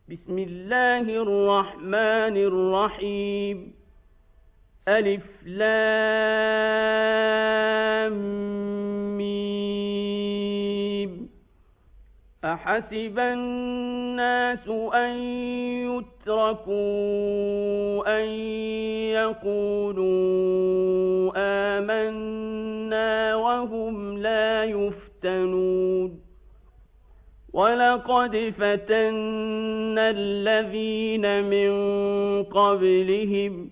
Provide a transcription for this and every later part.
بسم الله الرحمن الرحيم ألف لام ميم أحسب الناس أن يتركوا أن يقولوا آمنا وهم لا يفتنون ولقد فتنا الذين من قبلهم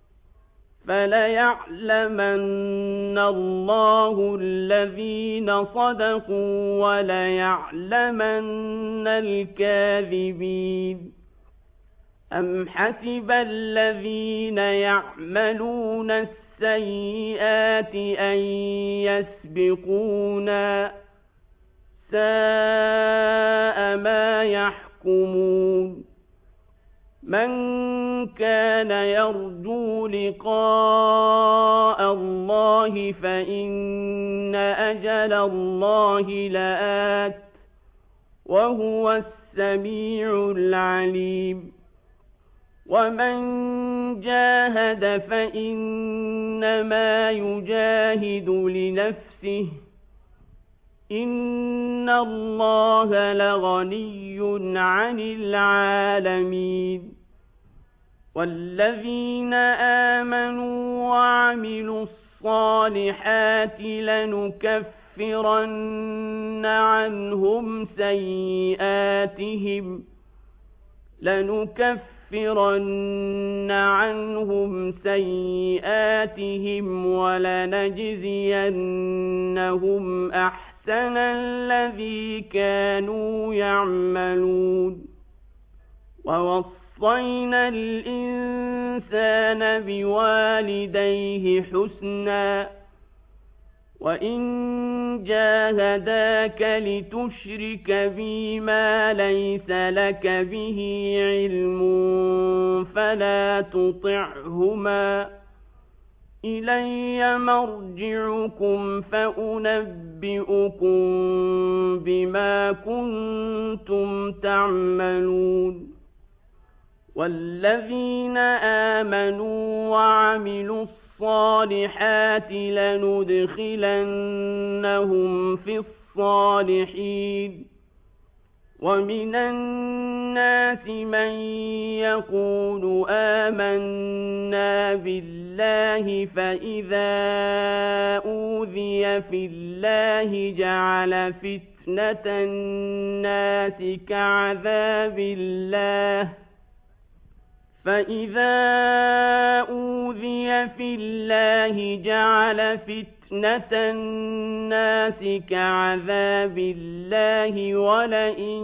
فليعلمن الله الذين صدقوا وليعلمن الكاذبين أم حسب الذين يعملون السيئات أن يسبقونا ساء ما يحكمون من كان يرجو لقاء الله فإن أجل الله لآت وهو السميع العليم ومن جاهد فإنما يجاهد لنفسه إن الله لغني عن العالمين والذين آمنوا وعملوا الصالحات لنكفرن عنهم سيئاتهم ولنجزينهم أحسن الذي كانوا يعملون ووصينا الإنسان بوالديه حسنا وإن جاهداك لتشرك بي ما ليس لك به علم فلا تطعهما إلي مرجعكم فأنبئكم بما كنتم تعملون والذين آمنوا وعملوا الصالحات لندخلنهم في الصالحين ومن الناس من يقول آمنا بالله فإذا أوذي في الله جعل فتنة الناس كعذاب الله ولئن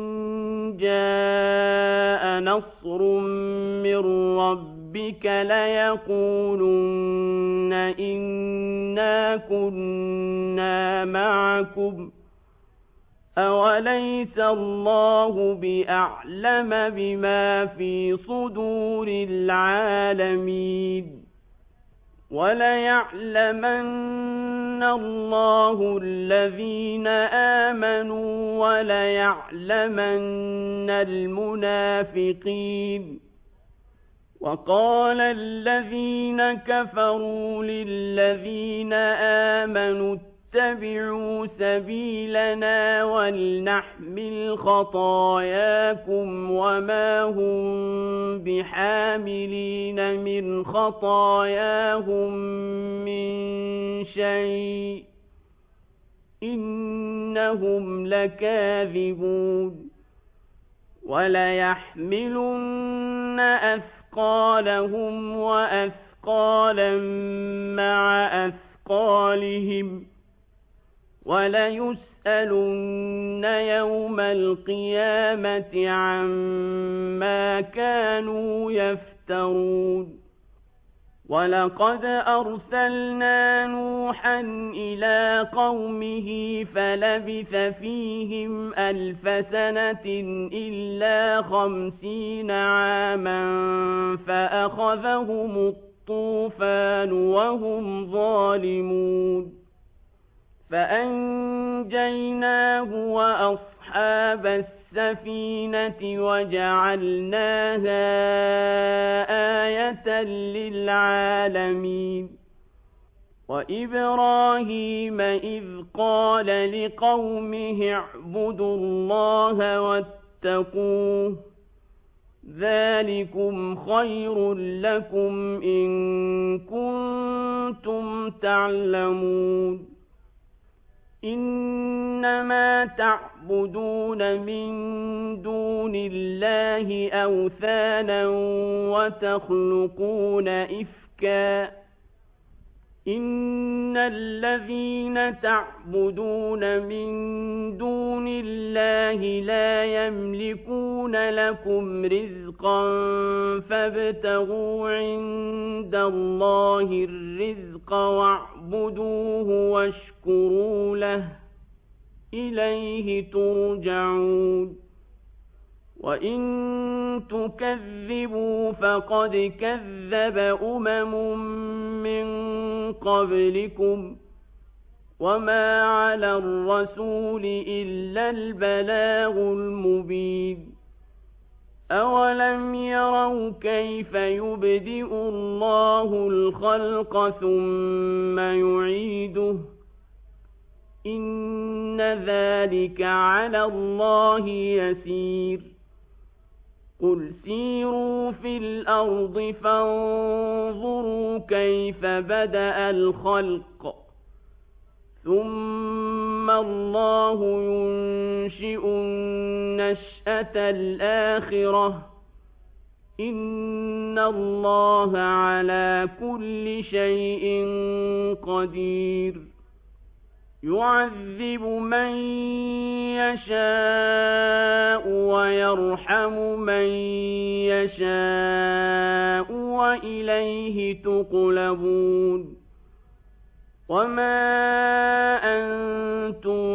جاء نصر من ربك ليقولن إنا كنا معكم أوليس الله بأعلم بما في صدور العالمين وليعلمن الله الذين آمنوا وليعلمن المنافقين وقال الذين كفروا للذين آمنوا اتبعوا سبيلنا ولنحمل خطاياكم وما هم بحاملين من خطاياهم من شيء إنهم لكاذبون وليحملن أثقالهم وأثقالا مع أثقالهم وليسألن يوم القيامة عما كانوا يفترون ولقد أرسلنا نوحا إلى قومه فلبث فيهم 1000 سنة إلا 50 عاما فأخذهم الطوفان وهم ظالمون فأنجيناه وأصحاب السفينة وجعلناها آية للعالمين وإبراهيم إذ قال لقومه اعبدوا الله واتقوه ذلكم خير لكم إن كنتم تعلمون إنما تعبدون من دون الله أوثانا وتخلقون إفكا إن الذين تعبدون من دون الله لا يملكون لكم رزقا فابتغوا عند الله الرزق واعبدوه واشكروا له إليه ترجعون وإن تكذبوا فقد كذب من قبلكم وما على الرسول إلا البلاغ المبين أولم يروا كيف يبدئ الله الخلق ثم يعيده إن ذلك على الله يسير قل سيروا في الأرض فانظروا كيف بدأ الخلق ثم الله ينشئ النشأة الآخرة إن الله على كل شيء قدير يعذب من يشاء ويرحم من يشاء وإليه تقلبون وما أنتم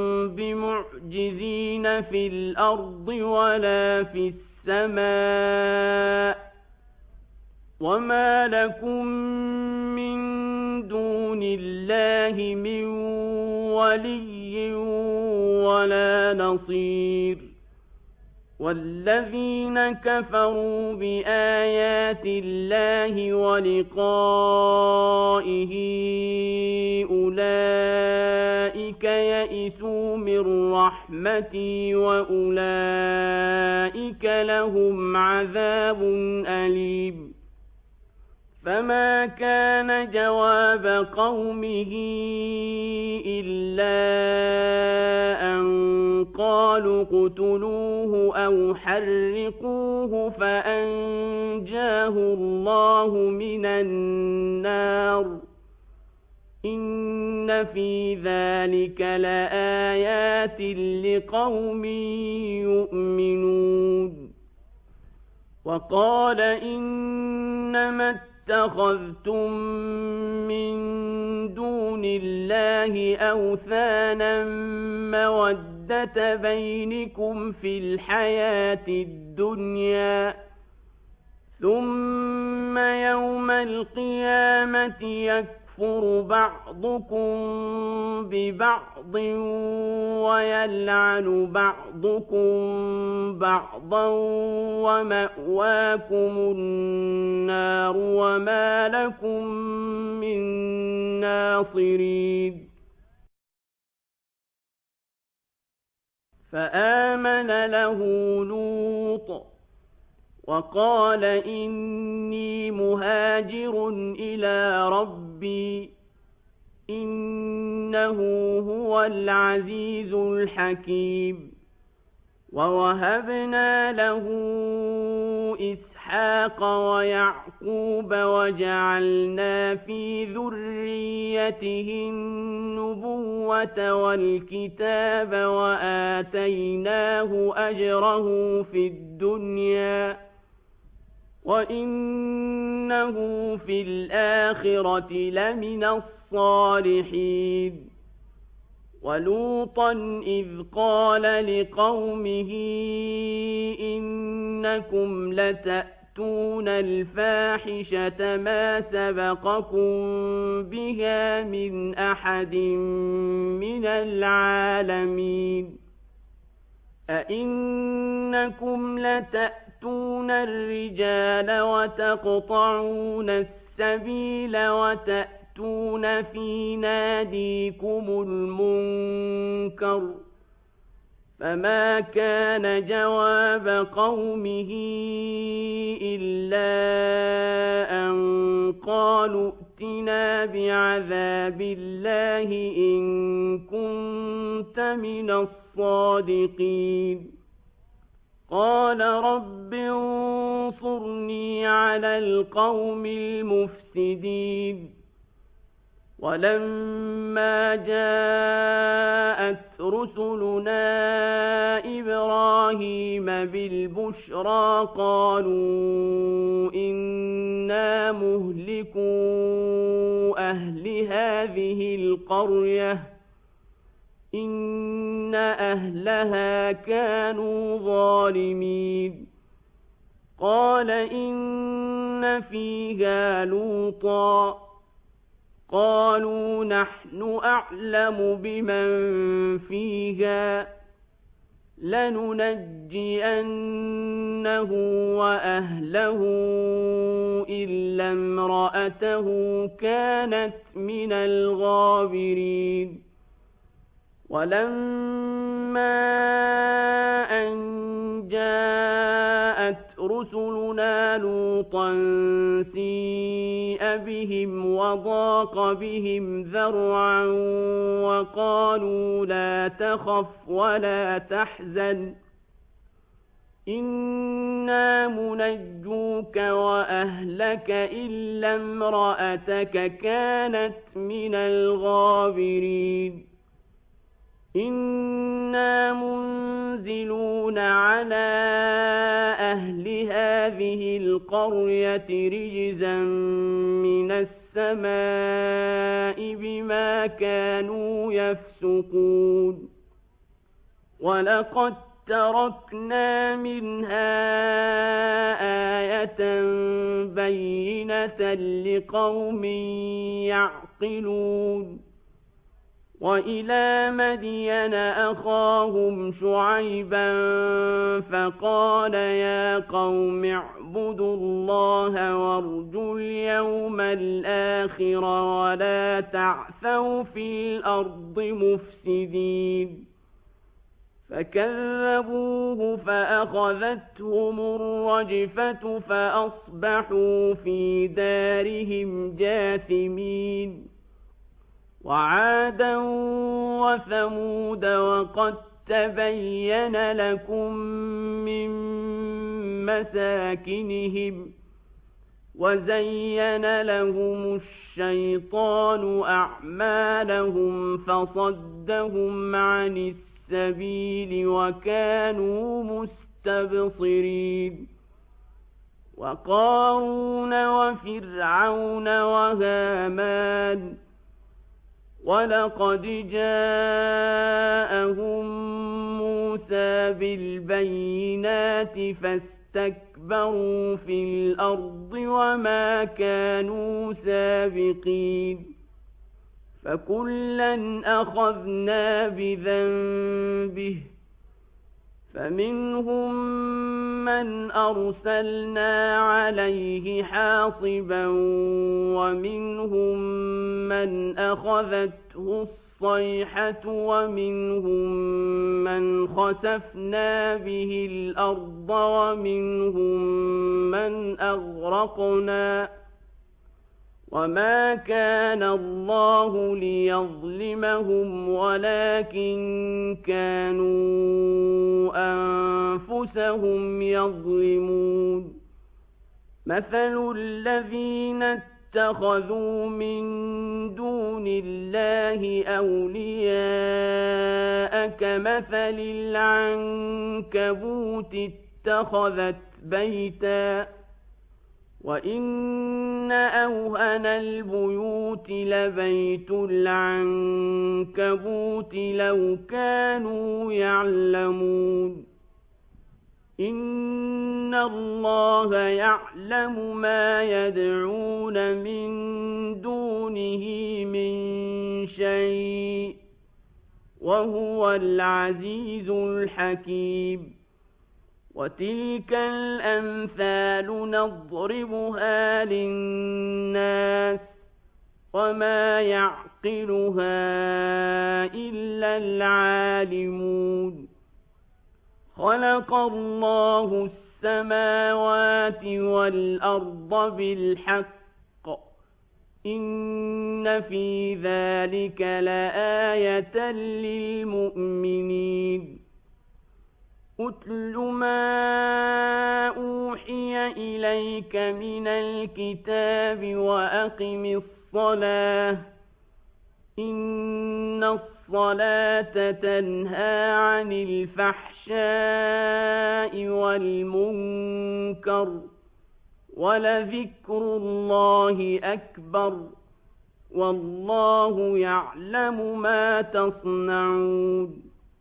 بمعجزين في الأرض ولا في السماء وما لكم من دون الله من ولي ولا نصير والذين كفروا بآيات الله ولقائه أولئك يئسوا من رحمتي وأولئك لهم عذاب أليم فما كان جواب قومه إلا أن قالوا اقتلوه أو حرقوه فأنجاه الله من النار إن في ذلك لآيات لقوم يؤمنون وقال إنما اتخذتم من دون الله أوثانا مودة بينكم في الحياة الدنيا ثم يوم القيامة يكفر بعضكم ببعض ويلعن بعضكم بعضا ومأواكم النار وما لكم من ناصرين فآمن له لوط وقال إني مهاجر إلى ربي إنه هو العزيز الحكيم ووهبنا له إسحاق ويعقوب وجعلنا في ذريته النبوة والكتاب وآتيناه أجره في الدنيا وإنه في الآخرة لمن الصالحين ولوطا إذ قال لقومه إنكم لتأتون الفاحشة ما سبقكم بها من أحد من العالمين أئنكم لتأتون الرجال وتقطعون السبيل وتأتون في ناديكم المنكر فما كان جواب قومه إلا أن قالوا ائتنا بعذاب الله إن كنت من الصادقين قال رب انصرني على القوم المفسدين ولما جاءت رسلنا إبراهيم بالبشرى قالوا إنا مهلكو أهل هذه القرية إن أهلها كانوا ظالمين قال إن فيها لوطا قالوا نحن أعلم بمن فيها لننجينه وأهله إلا امرأته كانت من الغابرين ولما أن جاءت رسلنا لوطا سيء بهم وضاق بهم ذرعا وقالوا لا تخف ولا تحزن إنا منجوك وأهلك إلا امرأتك كانت من الغابرين إنا منزلون على أهل هذه القرية رجزا من السماء بما كانوا يفسقون ولقد تركنا منها آية بينة لقوم يعقلون وإلى مدين أخاهم شعيبا فقال يا قوم اعبدوا الله وارجوا اليوم الآخر ولا تعثوا في الأرض مفسدين فكذبوه فأخذتهم الرجفة فأصبحوا في دارهم جاثمين وعادا وثمود وقد تبين لكم من مساكنهم وزين لهم الشيطان أعمالهم فصدهم عن السبيل وكانوا مستبصرين وقارون وفرعون وهامان ولقد جاءهم موسى بالبينات فاستكبروا في الأرض وما كانوا سابقين فكلا أخذنا بذنبه فمنهم من أرسلنا عليه حاصبا ومنهم من أخذته الصيحة ومنهم من خسفنا به الأرض ومنهم من أغرقنا وما كان الله ليظلمهم ولكن كانوا أنفسهم يظلمون مثل الذين اتخذوا من دون الله أولياء كمثل العنكبوت اتخذت بيتا وإن أوهن البيوت لبيت العنكبوت لو كانوا يعلمون إن الله يعلم ما يدعون من دونه من شيء وهو العزيز الحكيم وتلك الأمثال نضربها للناس وما يعقلها إلا العالمون خلق الله السماوات والأرض بالحق إن في ذلك لآية للمؤمنين أتل ما أوحي إليك من الكتاب وأقم الصلاة إن الصلاة تنهى عن الفحشاء والمنكر ولذكر الله أكبر والله يعلم ما تصنعون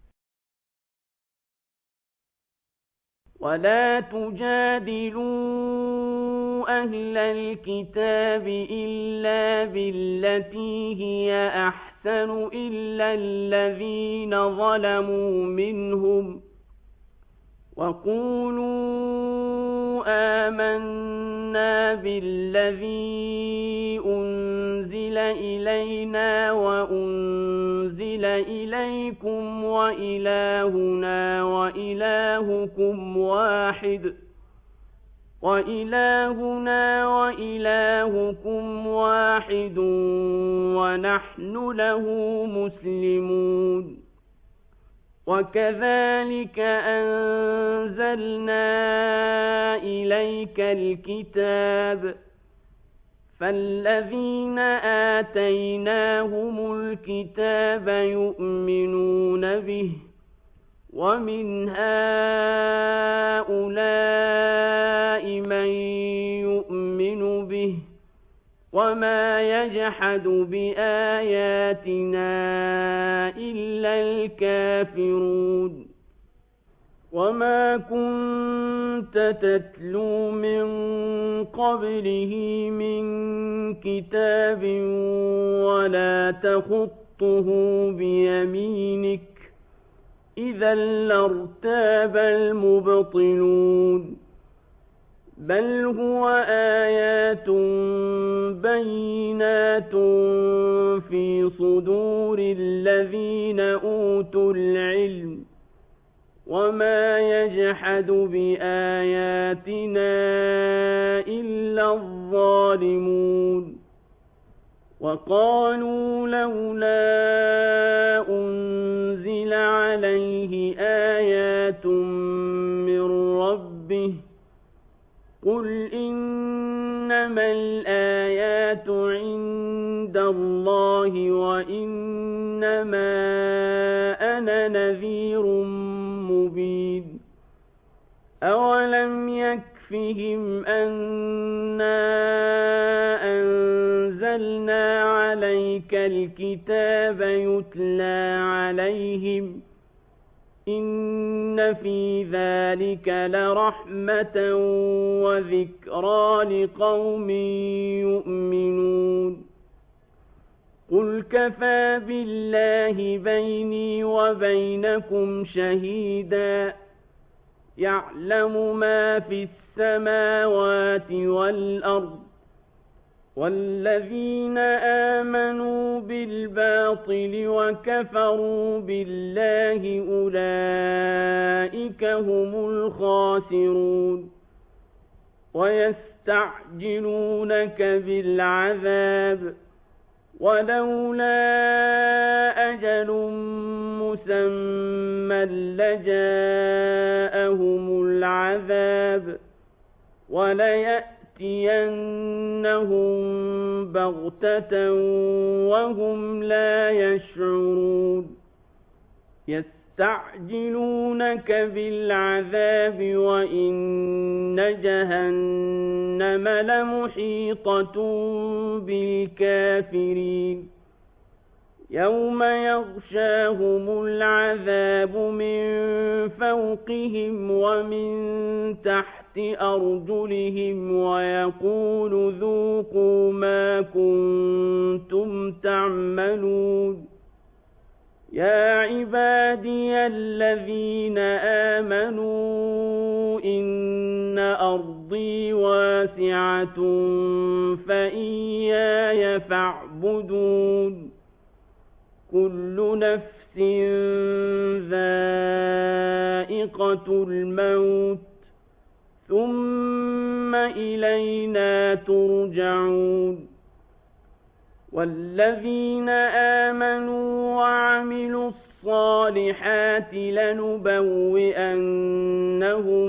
ولا تجادلوا أهل الكتاب إلا بالتي هي أحسن إلا الذين ظلموا منهم وقولوا آمنا بالذي أنزل إلينا وأنزل إليكم وإلهنا وإلهكم واحد ونحن له مسلمون وكذلك أنزلنا إليك الكتاب فالذين آتيناهم الكتاب يؤمنون به ومن هؤلاء من يؤمن به وما يجحد بآياتنا إلا الكافرون وما كنت تتلو من قبله من كتاب ولا تخطه بيمينك إذا لارتاب المبطلون بل هو آيات بينات في صدور الذين أوتوا العلم وما يجحد بآياتنا إلا الظالمون وقالوا لولا أنزل عليه آيات من ربه قل إنما الآيات عند الله وإنما أنا نذير مبين أولم يكفهم أنا أنزلنا عليك الكتاب يتلى عليهم إن في ذلك لرحمة وذكرى لقوم يؤمنون قل كفى بالله بيني وبينكم شهيدا يعلم ما في السماوات والأرض والذين آمنوا بالباطل وكفروا بالله أولئك هم الخاسرون ويستعجلونك بالعذاب ولولا أجل مسمى لجاءهم العذاب وليأتينهم بغتة وهم لا يشعرون يستعجلونك بالعذاب وإن جهنم لمحيطة بالكافرين يوم يغشاهم العذاب من فوقهم ومن تحت أرجلهم ويقول ذوقوا ما كنتم تعملون يا عبادي الذين آمنوا إن أرضي واسعة فإياي فاعبدون كل نفس ذائقة الموت ثم إلينا ترجعون والذين آمنوا وعملوا الصالحات لنبوئنهم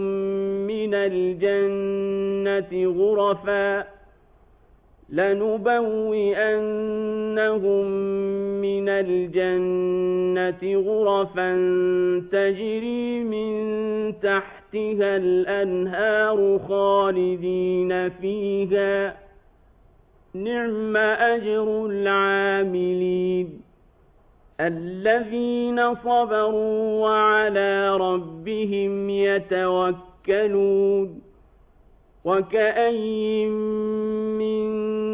من الجنة غرفا تجري من تحتها الأنهار خالدين فيها نعم أجر العاملين الذين صبروا وعلى ربهم يتوكلون وكأين من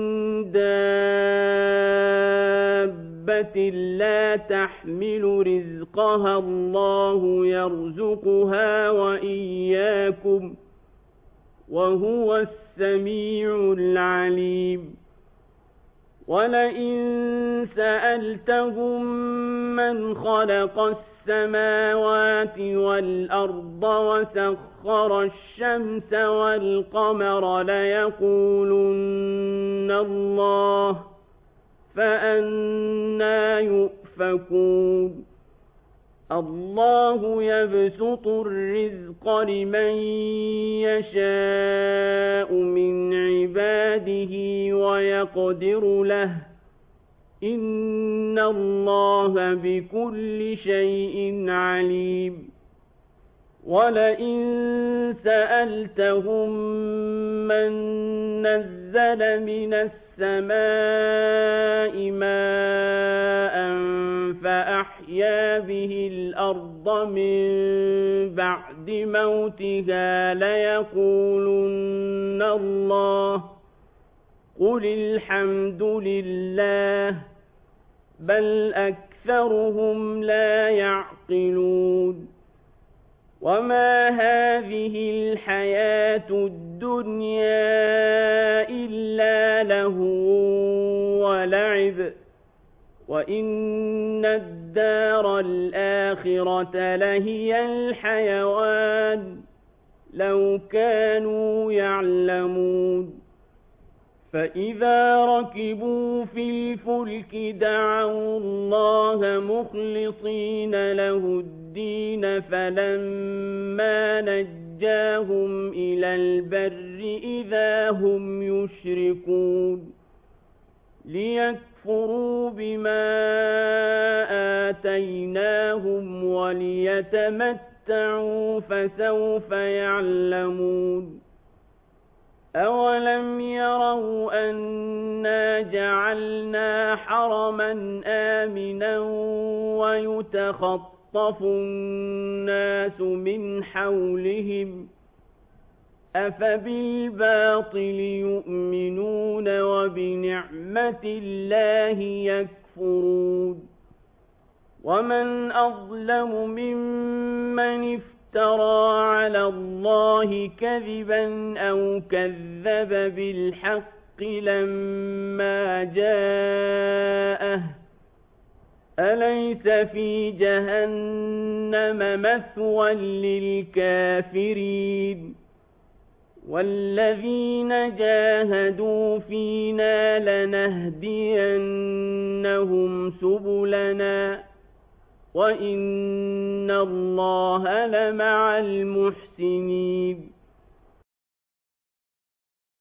دابة لا تحمل رزقها الله يرزقها وإياكم وهو السميع العليم ولئن سألتهم من خلق السماوات والأرض وسخر الشمس والقمر ليقولن الله فأنى يؤفكون الله يبسط الرزق لمن يشاء من عباده ويقدر له إن الله بكل شيء عليم ولئن سألتهم من نزل من السماء ماء فأحيا به الأرض من بعد موتها ليقولن الله قل الحمد لله بل أكثرهم لا يعقلون وما هذه الحياة الدنيا إلا لهو ولعب وإن الدار الآخرة لهي الحيوان لو كانوا يعلمون فإذا ركبوا في الفلك دعوا الله مخلصين له الدين فلما نجاهم إلى البر إذا هم يشركون ليكفروا بما آتيناهم وليتمتعوا فسوف يعلمون أولم يروا أنا جعلنا حرما آمنا ويتخطف الناس من حولهم أفبالباطل يؤمنون وبنعمة الله يكفرون ومن أظلم ممن افترى على الله كذبا أو كذب بالحق لما جاءه أليس في جهنم مثوى للكافرين والذين جاهدوا فينا لنهدينهم سبلنا وإن الله لمع المحسنين